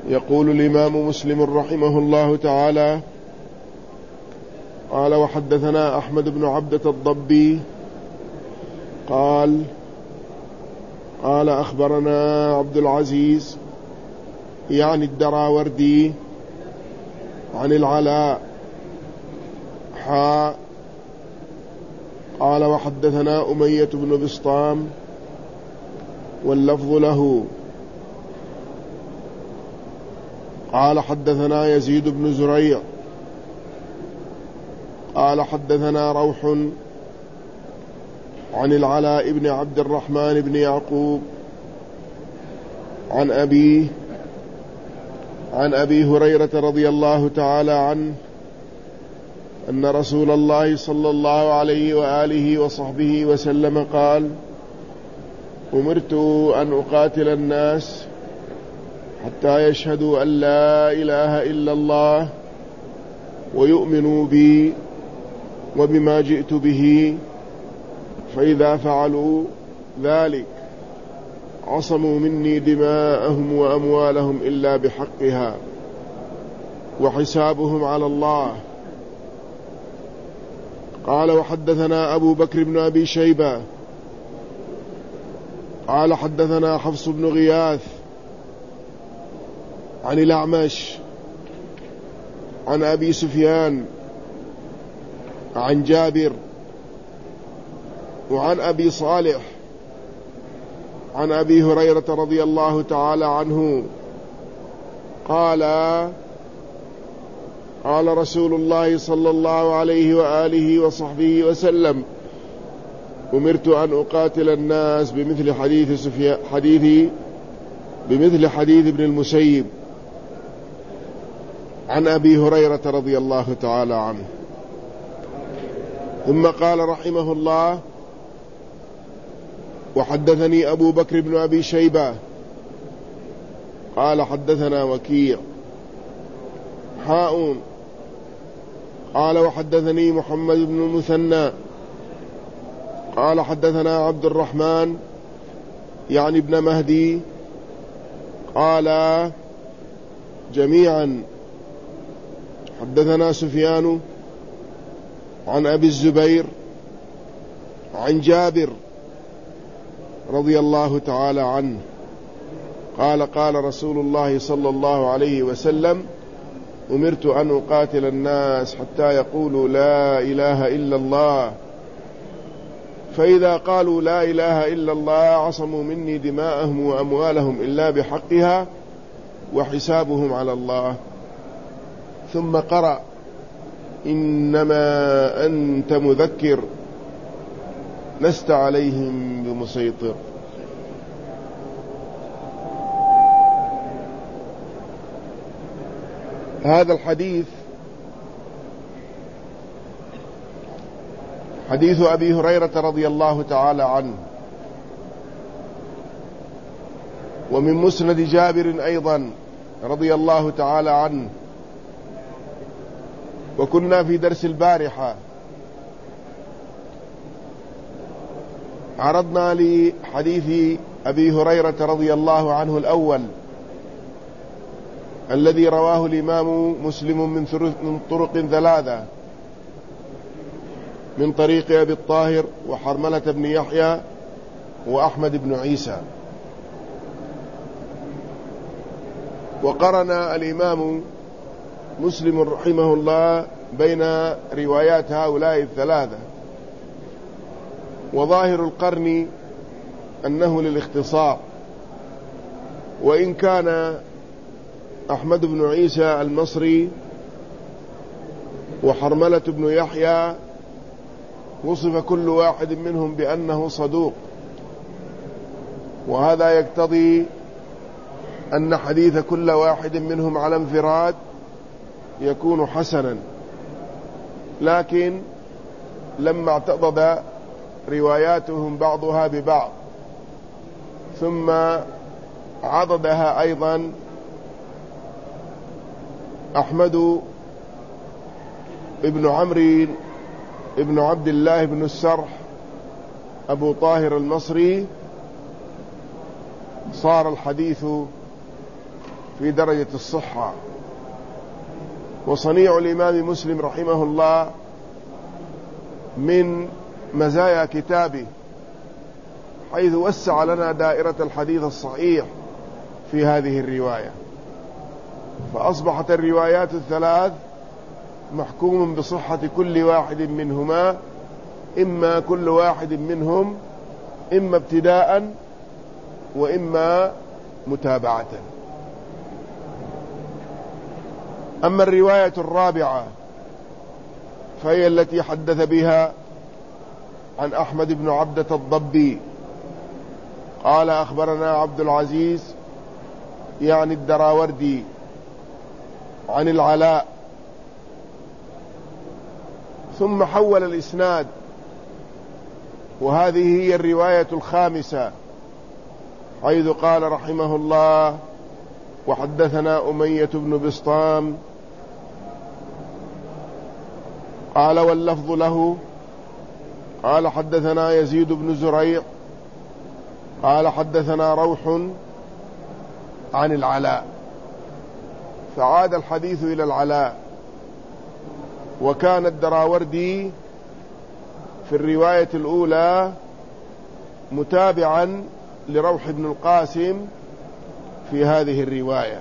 يقول الإمام مسلم رحمه الله تعالى: قال وحدثنا أحمد بن عبدة الضبي قال أخبرنا عبد العزيز يعني الدراوردي عن العلاء قال وحدثنا أمية بن بسطام واللفظ له قال حدثنا يزيد بن زريع قال حدثنا روح عن العلاء بن عبد الرحمن بن يعقوب عن أبي هريرة رضي الله تعالى عنه أن رسول الله صلى الله عليه وآله وصحبه وسلم قال: أمرت أن أقاتل الناس حتى يشهدوا أن لا إله إلا الله ويؤمنوا بي وبما جئت به، فإذا فعلوا ذلك عصموا مني دماءهم وأموالهم إلا بحقها وحسابهم على الله. قال وحدثنا أبو بكر بن أبي شيبة قال حدثنا حفص بن غياث عن الأعمش عن أبي سفيان عن جابر وعن أبي صالح عن أبي هريرة رضي الله تعالى عنه قال رسول الله صلى الله عليه وآله وصحبه وسلم: أمرت أن أقاتل الناس بمثل حديث ابن المسيب عن أبي هريرة رضي الله تعالى عنه. ثم قال رحمه الله: وحدثني أبو بكر بن أبي شيبة قال حدثنا وكيع قال وحدثني محمد بن المثنى قال حدثنا عبد الرحمن يعني ابن مهدي قال جميعا حدثنا سفيان عن أبي الزبير عن جابر رضي الله تعالى عنه قال رسول الله صلى الله عليه وسلم: أمرت أن أقاتل الناس حتى يقولوا لا إله إلا الله، فإذا قالوا لا إله إلا الله عصموا مني دماءهم وأموالهم إلا بحقها وحسابهم على الله. ثم قرأ: إنما أنت مذكر لست عليهم بمسيطر. هذا الحديث حديث أبي هريرة رضي الله تعالى عنه، ومن مسند جابر أيضا رضي الله تعالى عنه. وكنا في درس البارحة عرضنا لحديث أبي هريرة رضي الله عنه الأول الذي رواه الإمام مسلم من طرق ثلاثة، من طريق أبي الطاهر وحرملة بن يحيى وأحمد بن عيسى. وقرن الإمام مسلم رحمه الله بين روايات هؤلاء الثلاثة، وظاهر القرن أنه للاختصار، وإن كان أحمد بن عيسى المصري وحرملة بن يحيى وصف كل واحد منهم بأنه صدوق، وهذا يقتضي أن حديث كل واحد منهم على انفراد يكون حسنا، لكن لما اعتضد رواياتهم بعضها ببعض ثم عضدها أيضا أحمد ابن عمرو ابن عبد الله بن السرح أبو طاهر المصري، صار الحديث في درجة الصحة. وصنيع الإمام مسلم رحمه الله من مزايا كتابه حيث وسع لنا دائرة الحديث الصحيح في هذه الرواية، فأصبحت الروايات الثلاث محكوم بصحة كل واحد منهما، إما كل واحد منهم إما ابتداء وإما متابعة. أما الرواية الرابعة فهي التي حدث بها عن أحمد بن عبدة الضبي قال أخبرنا عبد العزيز يعني الدراوردي عن العلاء، ثم حول الإسناد، وهذه هي الرواية الخامسة، حيث قال رحمه الله وحدثنا أمية بن بسطام قال واللفظ له قال حدثنا يزيد بن زريع قال حدثنا روح عن العلاء، فعاد الحديث إلى العلاء. وكان الدراوردي في الرواية الأولى متابعا لروح بن القاسم في هذه الرواية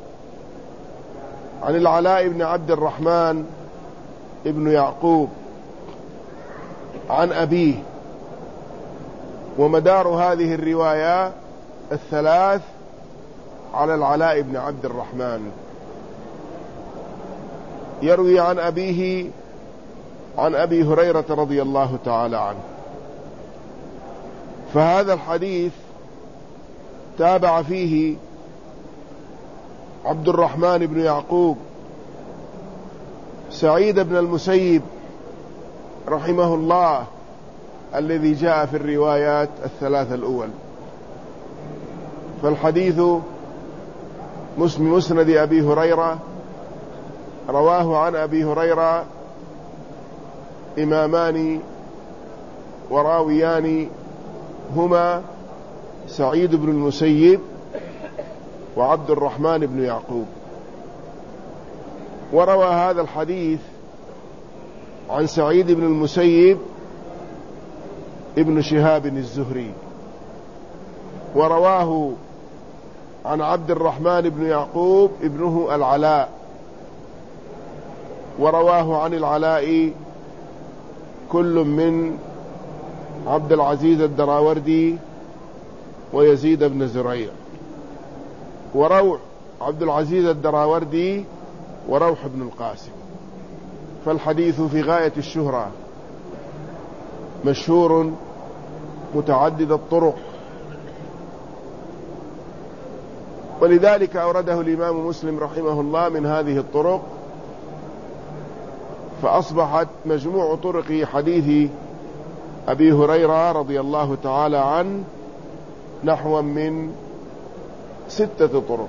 عن العلاء بن عبد الرحمن ابن يعقوب عن أبيه. ومدار هذه الرواية الثلاث على العلاء بن عبد الرحمن، يروي عن أبيه عن أبي هريرة رضي الله تعالى عنه. فهذا الحديث تابع فيه عبد الرحمن بن يعقوب سعيد بن المسيب رحمه الله الذي جاء في الروايات الثلاثة الأول. فالحديث مسند أبي هريرة رواه عن أبي هريرة إمامان وراويان هما سعيد بن المسيب وعبد الرحمن بن يعقوب. وروى هذا الحديث عن سعيد بن المسيب ابن شهاب الزهري، ورواه عن عبد الرحمن بن يعقوب ابنه العلاء، ورواه عن العلاء كل من عبد العزيز الدراوردي ويزيد بن زريع. وروح عبد العزيز الدراوردي وروح بن القاسم. فالحديث في غاية الشهرة، مشهور متعدد الطرق، ولذلك أورده الإمام مسلم رحمه الله من هذه الطرق، فأصبحت مجموع طرق حديث أبي هريرة رضي الله تعالى عنه نحو من 6 طرق.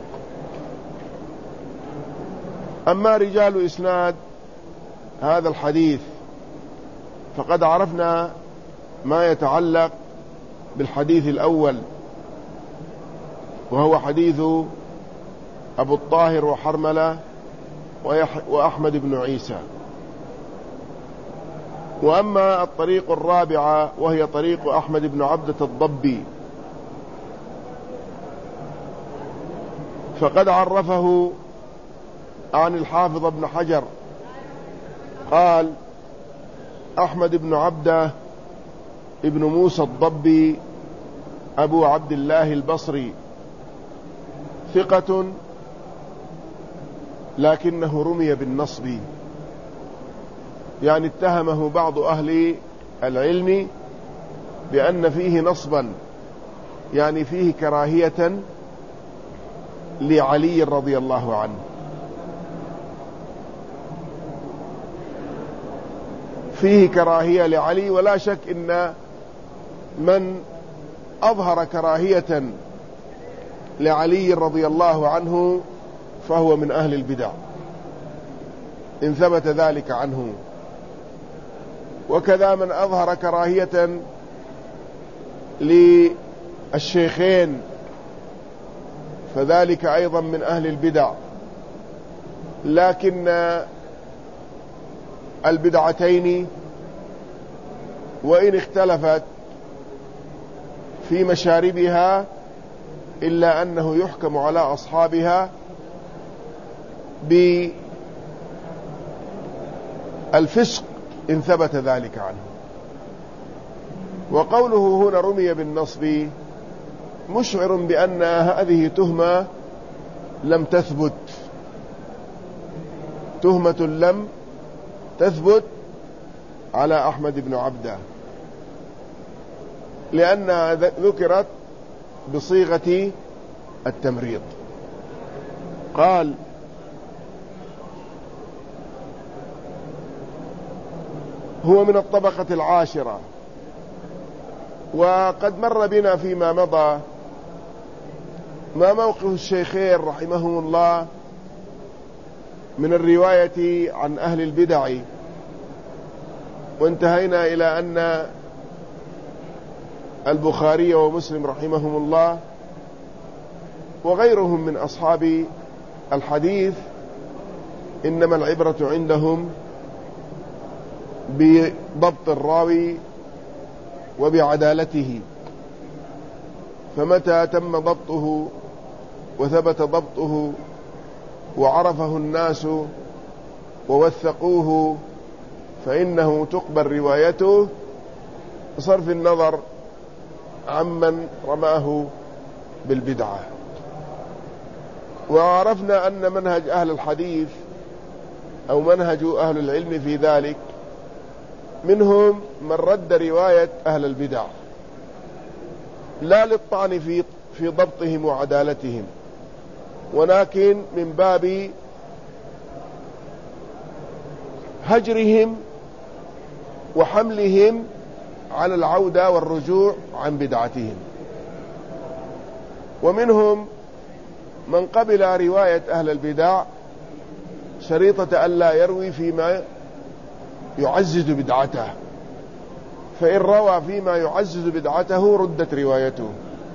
أما رجال إسناد هذا الحديث فقد عرفنا ما يتعلق بالحديث الأول، وهو حديث أبو الطاهر وحرملة وأحمد بن عيسى. وأما الطريق الرابعة وهي طريق أحمد بن عبدة الضبي فقد عرفه عن الحافظ ابن حجر قال أحمد بن عبدة ابن موسى الضبي أبو عبد الله البصري ثقة لكنه رمي بالنصب، يعني اتهمه بعض أهل العلم بأن فيه نصبا، يعني فيه كراهية لعلي رضي الله عنه. فيه كراهية لعلي، ولا شك إن من أظهر كراهية لعلي رضي الله عنه فهو من أهل البدع إن ثبت ذلك عنه، وكذا من أظهر كراهية للشيخين فذلك أيضا من أهل البدع، لكن البدعتين وإن اختلفت في مشاربها إلا أنه يحكم على أصحابها بالفسق إن ثبت ذلك عنه. وقوله هنا رمي بالنصب مشعر بأن هذه تهمة لم تثبت، تهمة لم تثبت على أحمد بن عبده، لأنها ذكرت بصيغة التمريض. قال: هو من الطبقة العاشرة. وقد مر بنا فيما مضى ما موقف الشيخين رحمهم الله من الرواية عن أهل البدع، وانتهينا إلى أن البخاري ومسلم رحمهم الله وغيرهم من أصحاب الحديث إنما العبرة عندهم بضبط الراوي وبعدالته، فمتى تم ضبطه وثبت ضبطه وعرفه الناس ووثقوه فإنه تقبل روايته بصرف النظر عمن رماه بالبدعة. وعرفنا أن منهج أهل الحديث أو منهج أهل العلم في ذلك منهم من رد رواية أهل البدع لا للطعن في ضبطهم وعدالتهم، ولكن من باب هجرهم وحملهم على العودة والرجوع عن بدعتهم. ومنهم من قبل رواية أهل البدع شريطة ألا يروي فيما يعزز بدعته، فإن روى فيما يعزز بدعته ردت روايته.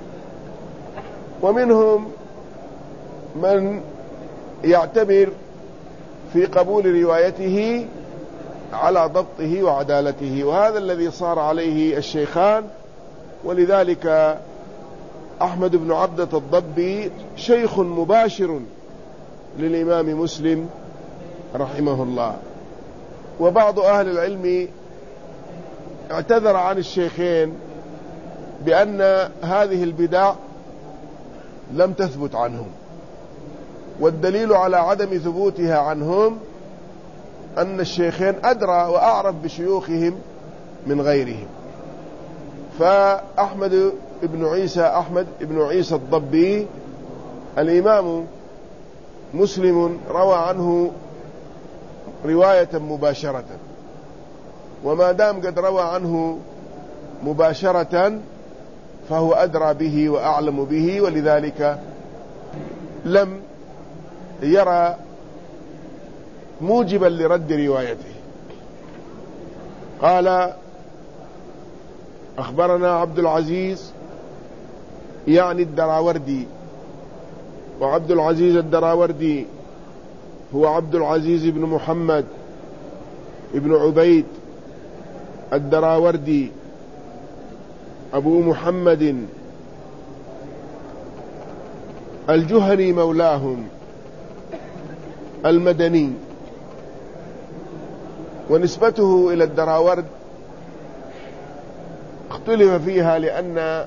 ومنهم من يعتبر في قبول روايته على ضبطه وعدالته، وهذا الذي صار عليه الشيخان. ولذلك أحمد بن عبدة الضبي شيخ مباشر للإمام مسلم رحمه الله. وبعض أهل العلم اعتذر عن الشيخين بأن هذه البدع لم تثبت عنهم، والدليل على عدم ثبوتها عنهم أن الشيخين أدرى وأعرف بشيوخهم من غيرهم. فأحمد بن عيسى الضبي الإمام مسلم روى عنه رواية مباشرة، وما دام قد روى عنه مباشرة فهو أدرى به وأعلم به، ولذلك لم يرى موجبا لرد روايته. قال: أخبرنا عبد العزيز يعني الدراوردي، وعبد العزيز الدراوردي هو عبد العزيز بن محمد ابن عبيد الدراوردي أبو محمد الجهني مولاهم المدني. ونسبته إلى الدراورد اختلف فيها، لأن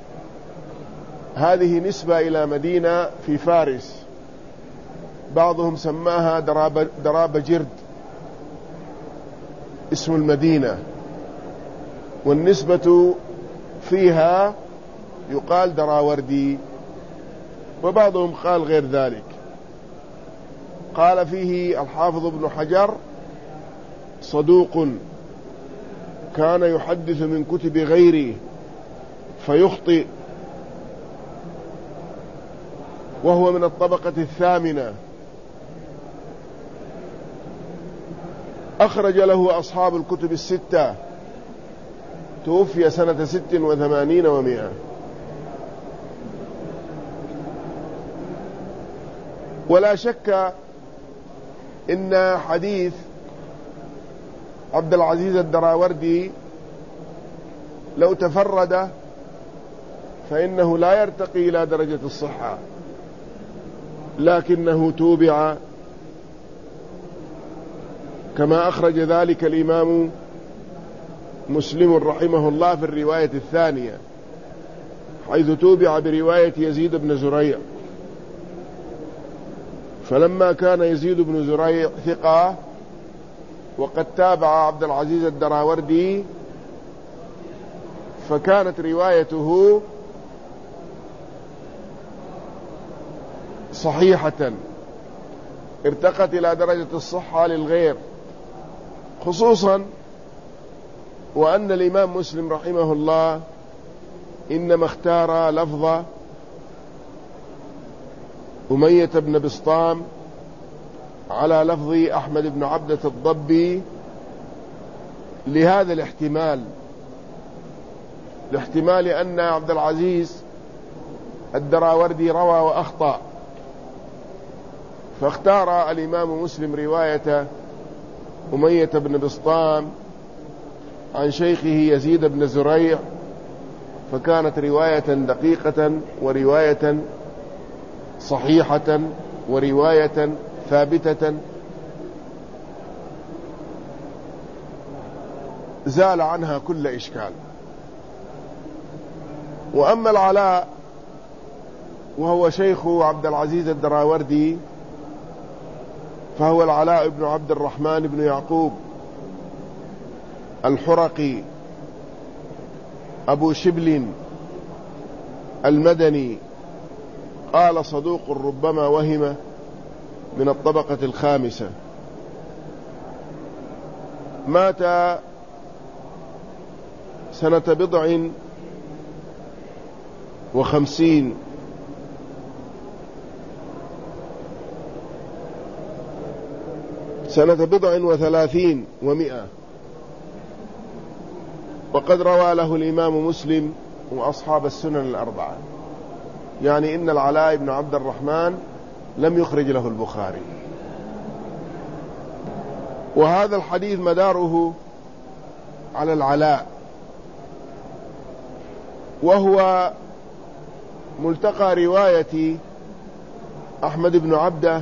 هذه نسبة إلى مدينة في فارس، بعضهم سماها دراب جرد اسم المدينة، والنسبة فيها يقال دراوردي، وبعضهم قال غير ذلك. قال فيه الحافظ ابن حجر: صدوق كان يحدث من كتب غيره فيخطئ، وهو من الطبقة الثامنة، أخرج له أصحاب الكتب الستة، توفي سنة 86 و100. ولا شك إن حديث عبد العزيز الدراوردي لو تفرد فإنه لا يرتقي إلى درجة الصحة، لكنه توبع كما أخرج ذلك الإمام مسلم رحمه الله في الرواية الثانية، حيث توبع برواية يزيد بن زريع. فلما كان يزيد بن زريع ثقة وقد تابع عبد العزيز الدراوردي، فكانت روايته صحيحة ارتقت إلى درجة الصحة للغير، خصوصا وأن الإمام مسلم رحمه الله إنما اختار لفظ أمية بن بسطام على لفظ أحمد بن عبدة الضبي لهذا الاحتمال أن عبد العزيز الدراوردي روى وأخطأ، فاختار الإمام مسلم رواية أمية بن بسطام عن شيخه يزيد بن زريع، فكانت رواية دقيقة ورواية صحيحة ورواية ثابتة زال عنها كل إشكال. وأما العلاء وهو شيخ عبد العزيز الدراوردي فهو العلاء بن عبد الرحمن بن يعقوب الحرقي أبو شبل المدني، قال صدوق ربما وهم، من الطبقة الخامسة، مات سنة 57 37 و100، وقد روى له الإمام مسلم وأصحاب السنن الأربعة، يعني إن العلاء بن عبد الرحمن لم يخرج له البخاري. وهذا الحديث مداره على العلاء، وهو ملتقى رواية أحمد بن عبده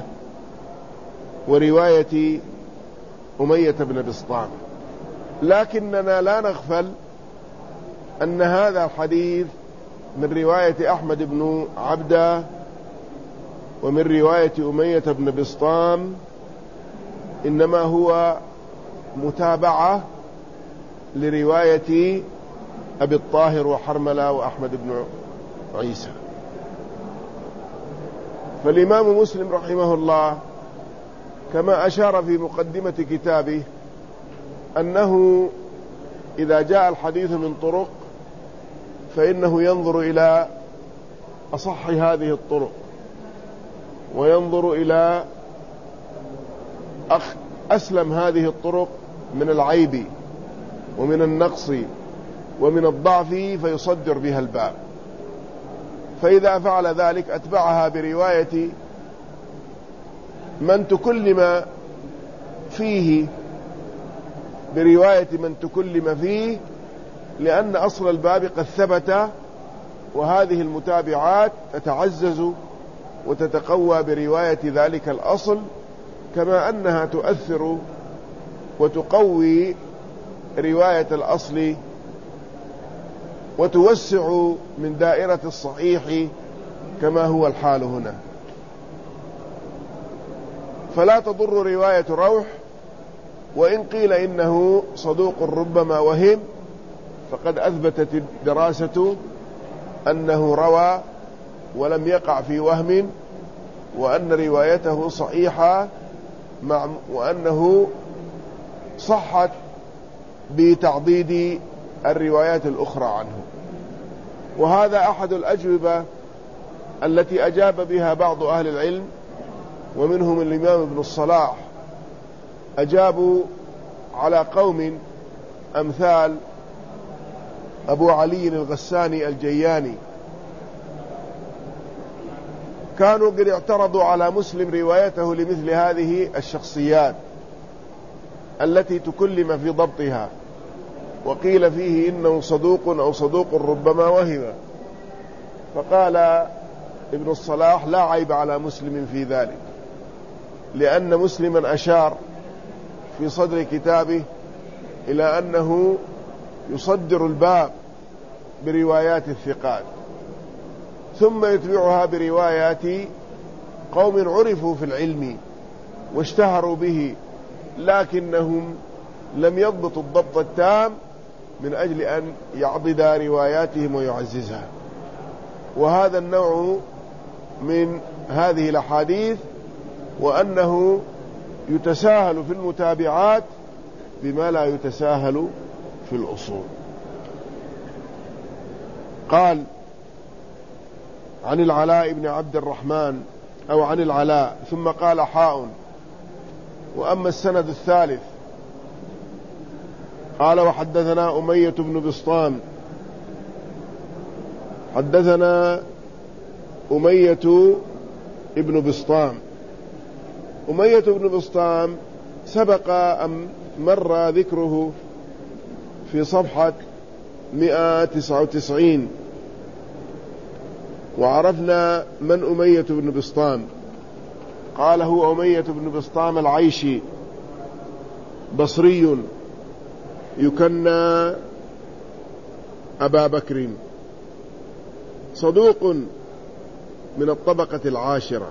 ورواية أمية بن بسطام، لكننا لا نغفل أن هذا الحديث من رواية أحمد بن عبده ومن رواية أمية بن بسطام إنما هو متابعة لرواية أبي الطاهر وحرملة وأحمد بن عيسى. فالإمام مسلم رحمه الله كما أشار في مقدمة كتابه أنه إذا جاء الحديث من طرق فإنه ينظر إلى أصح هذه الطرق، وينظر إلى أسلم هذه الطرق من العيب ومن النقص ومن الضعف، فيصدر بها الباب. فإذا فعل ذلك أتبعها برواية من تكلم فيه، لأن أصل الباب قد ثبت، وهذه المتابعات تتعزز وتتقوى برواية ذلك الأصل، كما أنها تؤثر وتقوي رواية الأصل وتوسع من دائرة الصحيح كما هو الحال هنا. فلا تضر رواية روح، وإن قيل إنه صدوق ربما وهم، فقد أثبتت الدراسة أنه روى ولم يقع في وهم، وأن روايته صحيحة، وأنه صحت بتعضيد الروايات الأخرى عنه. وهذا أحد الأجوبة التي أجاب بها بعض أهل العلم، ومنهم الإمام ابن الصلاح، أجابوا على قوم أمثال أبو علي الغساني الجياني، كانوا قد اعترضوا على مسلم روايته لمثل هذه الشخصيات التي تكلم في ضبطها، وقيل فيه إنه صدوق أو صدوق ربما وهم. فقال ابن الصلاح: لا عيب على مسلم في ذلك، لأن مسلما أشار في صدر كتابه إلى أنه يصدر الباب بروايات الثقات، ثم يتبعها بروايات قوم عرفوا في العلم واشتهروا به، لكنهم لم يضبطوا الضبط التام من أجل أن يعضد رواياتهم ويعززها. وهذا النوع من هذه الأحاديث، وأنه يتساهل في المتابعات بما لا يتساهل في الأصول. قال: عن العلاء بن عبد الرحمن أو عن العلاء، ثم قال: حاء. وأما السند الثالث قال: وحدثنا أمية بن بسطام. حدثنا أمية بن بسطام. أمية بن بسطام سبق أن مر ذكره في صفحة 199، وعرفنا من أمية بن بسطام. قال: هو أمية بن بسطام العيشي، بصري، يكنى أبا بكر، صدوق من الطبقة العاشرة.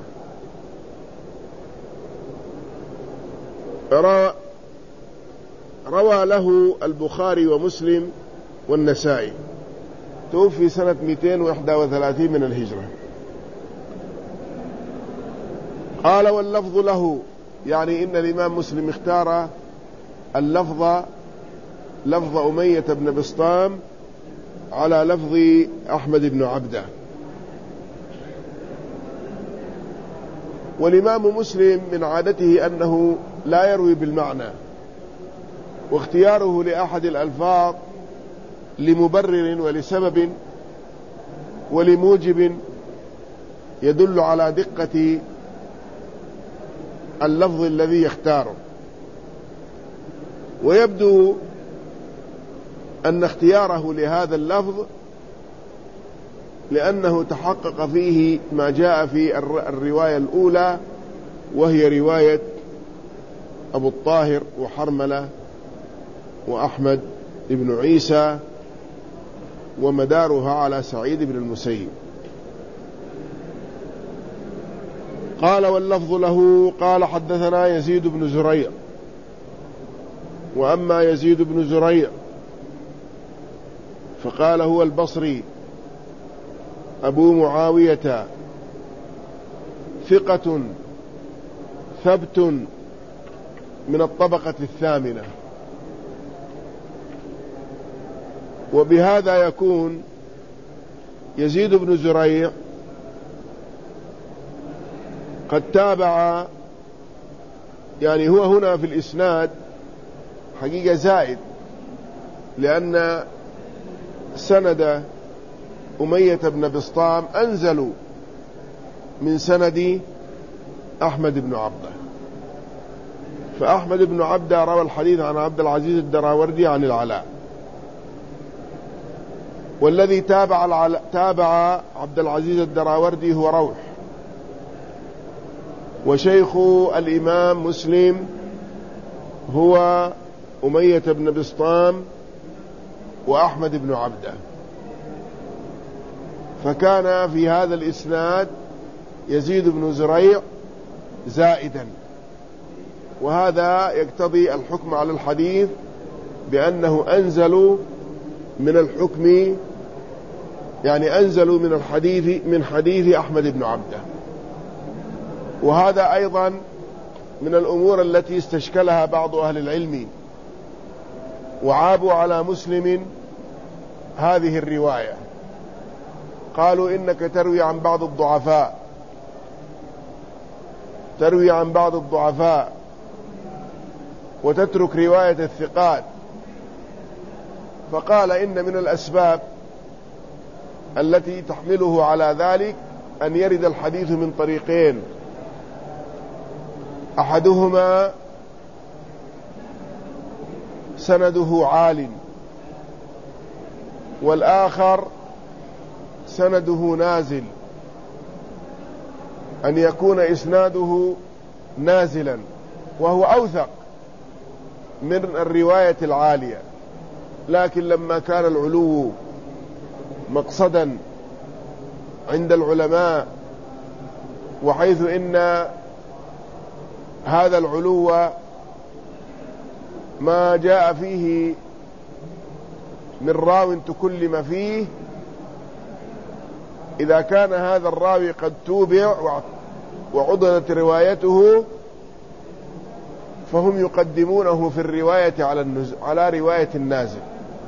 روى له البخاري ومسلم والنسائي. توفي سنة 231 من الهجرة. قال: واللفظ له، يعني إن الإمام مسلم اختار اللفظ لفظ أمية بن بسطام على لفظ أحمد بن عبده. والإمام مسلم من عادته أنه لا يروي بالمعنى، واختياره لأحد الألفاظ لمبرر ولسبب ولموجب يدل على دقة اللفظ الذي يختاره. ويبدو أن اختياره لهذا اللفظ لأنه تحقق فيه ما جاء في الرواية الأولى، وهي رواية أبو الطاهر وحرملة وأحمد بن عيسى، ومدارها على سعيد بن المسيب. قال: واللفظ له. قال: حدثنا يزيد بن زريع. وأما يزيد بن زريع فقال: هو البصري أبو معاوية، ثقة ثبت من الطبقة الثامنة. وبهذا يكون يزيد بن زريع قد تابع، يعني هو هنا في الإسناد حقيقة زائد، لأن سند أمية بن بسطام أنزل من سند أحمد بن عبده. فأحمد بن عبده روى الحديث عن عبد العزيز الدراوردي عن العلاء، والذي تابع عبد العزيز الدراوردي هو روح، وشيخ الإمام مسلم هو أمية بن بسطام وأحمد بن عبده. فكان في هذا الإسناد يزيد بن زريع زائدا، وهذا يقتضي الحكم على الحديث بأنه أنزلوا من الحكم، يعني أنزلوا من حديث أحمد بن عبده. وهذا أيضا من الأمور التي استشكلها بعض أهل العلم، وعابوا على مسلم هذه الرواية. قالوا: إنك تروي عن بعض الضعفاء وتترك رواية الثقات. فقال: إن من الأسباب التي تحمله على ذلك أن يرد الحديث من طريقين: أحدهما سنده عال، والآخر سنده نازل، أن يكون إسناده نازلا وهو أوثق من الرواية العالية. لكن لما كان العلو مقصدا عند العلماء، وحيث إن هذا العلو ما جاء فيه من راو تكلم فيه، إذا كان هذا الراوي قد توبع وعضدت روايته فهم يقدمونه في الرواية على رواية النازل.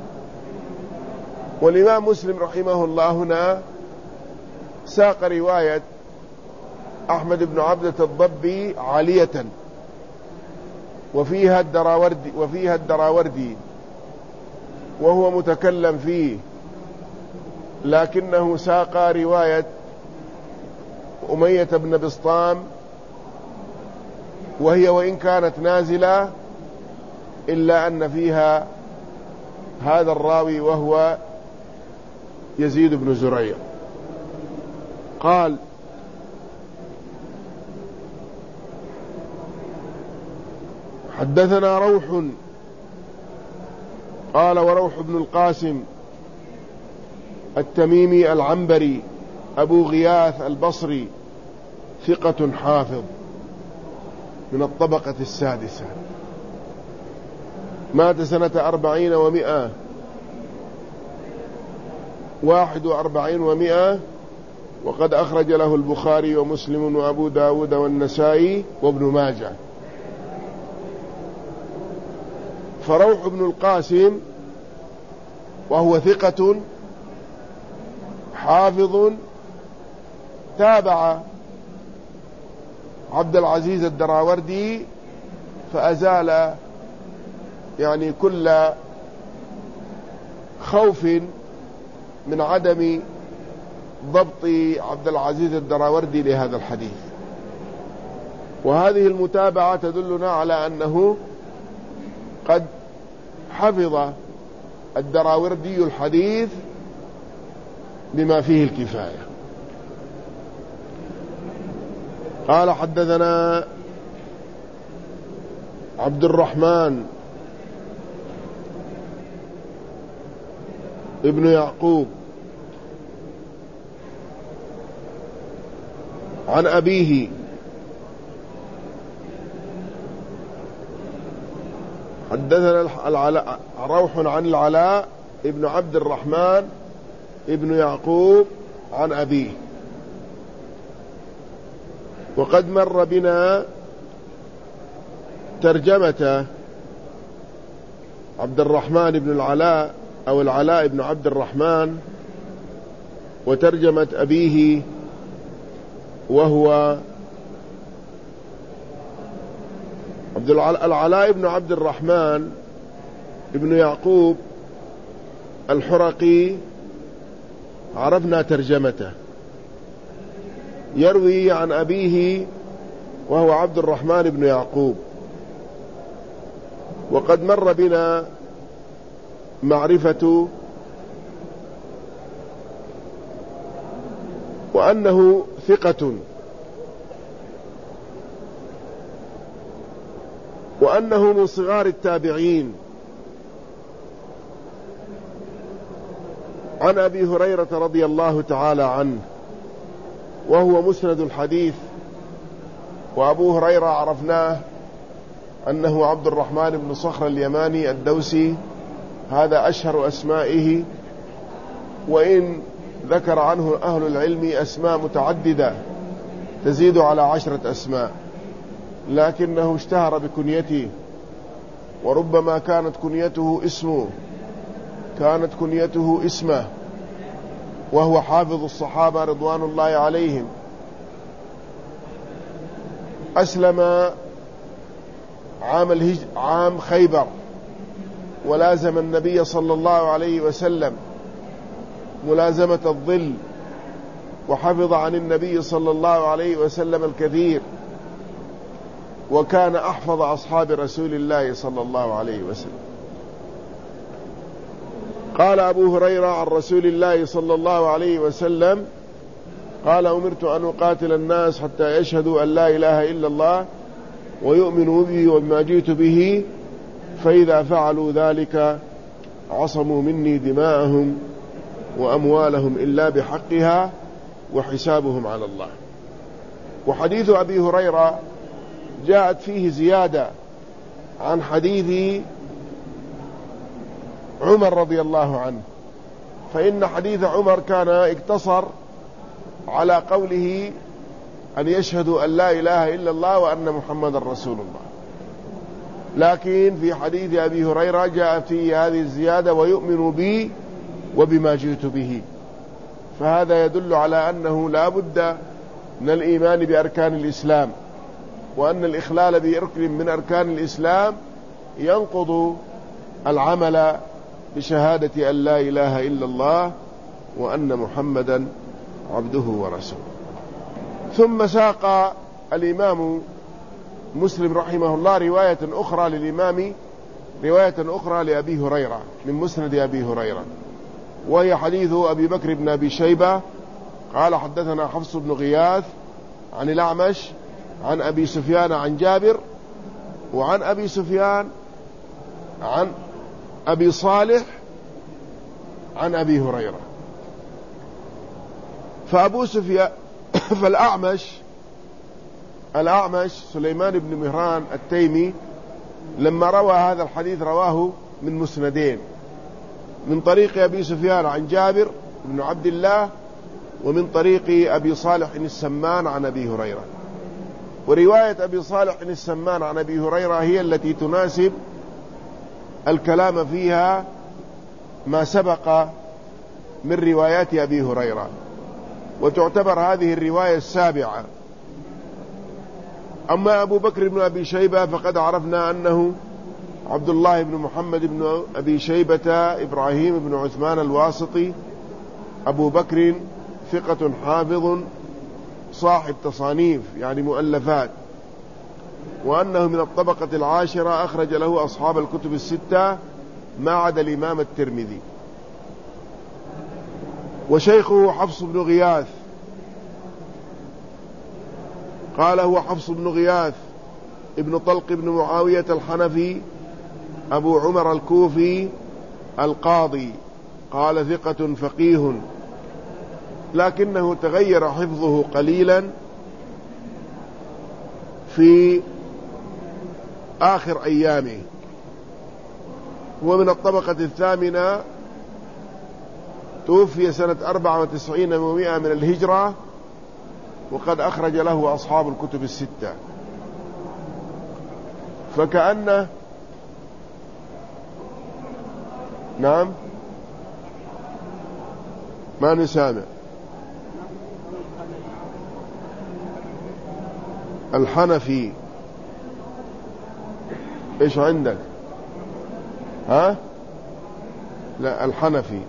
والإمام مسلم رحمه الله هنا ساق رواية أحمد بن عبدة الضبي عالية وفيها الدراوردي وهو متكلم فيه، لكنه ساق رواية أمية بن بسطام، وهي وإن كانت نازلة إلا أن فيها هذا الراوي وهو يزيد بن زريع. قال: حدثنا روح. قال: وروح بن القاسم التميمي العنبري أبو غياث البصري، ثقة حافظ من الطبقة السادسة، مات سنة 41 و100، وقد أخرج له البخاري ومسلم وأبو داود والنسائي وابن ماجه. فروح بن القاسم وهو ثقة حافظ تابع عبد العزيز الدراوردي، فأزال يعني كل خوف من عدم ضبط عبد العزيز الدراوردي لهذا الحديث. وهذه المتابعة تدلنا على أنه قد حفظ الدراوردي الحديث بما فيه الكفاية. قال: حدثنا عبد الرحمن ابن يعقوب عن أبيه حدثنا روح عن العلاء ابن عبد الرحمن ابن يعقوب عن أبيه. وقد مر بنا ترجمة عبد الرحمن بن العلاء أو العلاء بن عبد الرحمن، وترجمة أبيه وهو العلاء بن عبد الرحمن ابن يعقوب الحرقي، عرفنا ترجمته، يروي عن أبيه وهو عبد الرحمن بن يعقوب. وقد مر بنا معرفة وأنه ثقة، وأنه من صغار التابعين، عن أبي هريرة رضي الله تعالى عنه، وهو مسند الحديث. وأبو هريرة عرفناه أنه عبد الرحمن بن صخر اليماني الدوسي، هذا أشهر أسمائه، وإن ذكر عنه أهل العلم أسماء متعددة تزيد على 10 أسماء، لكنه اشتهر بكنيته، وربما كانت كنيته اسمه، وهو حافظ الصحابة رضوان الله عليهم. أسلم عام خيبر، ولازم النبي صلى الله عليه وسلم ملازمة الظل وحفظ عن النبي صلى الله عليه وسلم الكثير، وكان أحفظ أصحاب رسول الله صلى الله عليه وسلم. قال أبو هريرة عن رسول الله صلى الله عليه وسلم قال: أمرت أن أقاتل الناس حتى يشهدوا أن لا إله إلا الله ويؤمنوا به وبما جئت به، فإذا فعلوا ذلك عصموا مني دماءهم وأموالهم إلا بحقها وحسابهم على الله. وحديث أبي هريرة جاءت فيه زيادة عن حديث عمر رضي الله عنه، فإن حديث عمر كان اقتصر على قوله أن يشهدوا أن لا إله إلا الله وأن محمد رسول الله، لكن في حديث أبي هريرة جاء فيه هذه الزيادة: ويؤمن بي وبما جئت به. فهذا يدل على أنه لا بد من الإيمان بأركان الإسلام، وأن الإخلال بركن من أركان الإسلام ينقض العمل بشهادة أن لا إله إلا الله وأن محمدا عبده ورسوله. ثم ساق الإمام مسلم رحمه الله رواية أخرى لأبي هريرة من مسند أبي هريرة، وهي حديث أبي بكر بن أبي شيبة قال: حدثنا حفص بن غياث عن الأعمش عن أبي سفيان عن جابر، وعن أبي سفيان عن أبي صالح عن أبي هريرة. فأبو سفيان الأعمش سليمان بن مهران التيمي لما روى هذا الحديث رواه من مسندين: من طريق أبي سفيان عن جابر بن عبد الله، ومن طريق أبي صالح السمان عن أبي هريرة. ورواية أبي صالح السمان عن أبي هريرة هي التي تناسب الكلام فيها ما سبق من روايات أبي هريرة، وتعتبر هذه الرواية السابعة. أما أبو بكر بن أبي شيبة فقد عرفنا أنه عبد الله بن محمد بن أبي شيبة إبراهيم بن عثمان الواسطي، أبو بكر ثقة حافظ صاحب تصانيف يعني مؤلفات، وأنه من الطبقة العاشرة، أخرج له أصحاب الكتب الستة ما عدا الإمام الترمذي. وشيخه حفص بن غياث قال: هو حفص بن غياث ابن طلق بن معاوية الحنفي أبو عمر الكوفي القاضي، قال: ثقة فقيه، لكنه تغير حفظه قليلا في آخر أيامه. ومن الطبقة الثامنة، توفي سنة 94 و100 من الهجرة، وقد أخرج له أصحاب الكتب الستة. فكأنه نعم ما نسامع الحنفي. إيش عندك؟ ها؟ لا، الحنفي.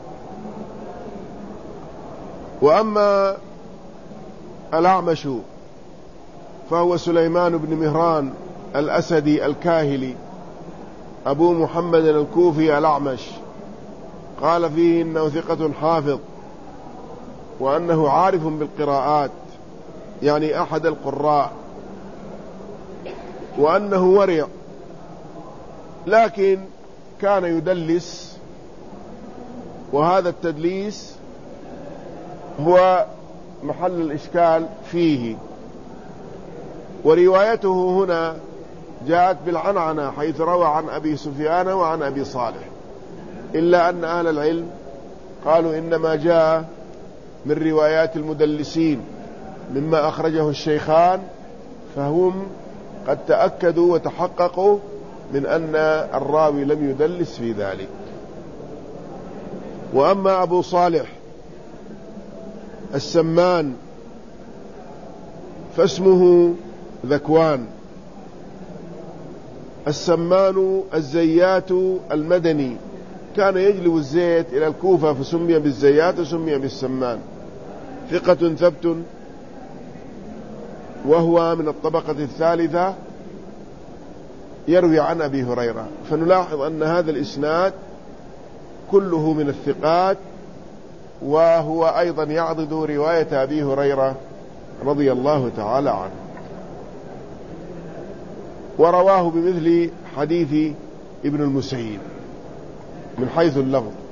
وأما الأعمش فهو سليمان بن مهران الأسدي الكاهلي أبو محمد الكوفي الأعمش، قال فيه إنه ثقة حافظ، وأنه عارف بالقراءات يعني أحد القراء، وأنه ورع، لكن كان يدلس، وهذا التدليس هو محل الإشكال فيه. وروايته هنا جاءت بالعنعنة حيث روى عن أبي سفيان وعن أبي صالح، إلا أن أهل العلم قالوا إنما جاء من روايات المدلسين مما أخرجه الشيخان، فهم قد تأكدوا وتحققوا من أن الراوي لم يدلس في ذلك. وأما أبو صالح السمان فاسمه ذكوان السمان الزيات المدني، كان يجلب الزيت إلى الكوفة فسمي بالزيات وسمي بالسمان. ثقة ثبت وهو من الطبقة الثالثة يروي عن أبي هريرة. فنلاحظ أن هذا الإسناد كله من الثقات، وهو أيضا يعضد رواية أبي هريرة رضي الله تعالى عنه، ورواه بمثل حديث ابن المسيب من حيث اللفظ.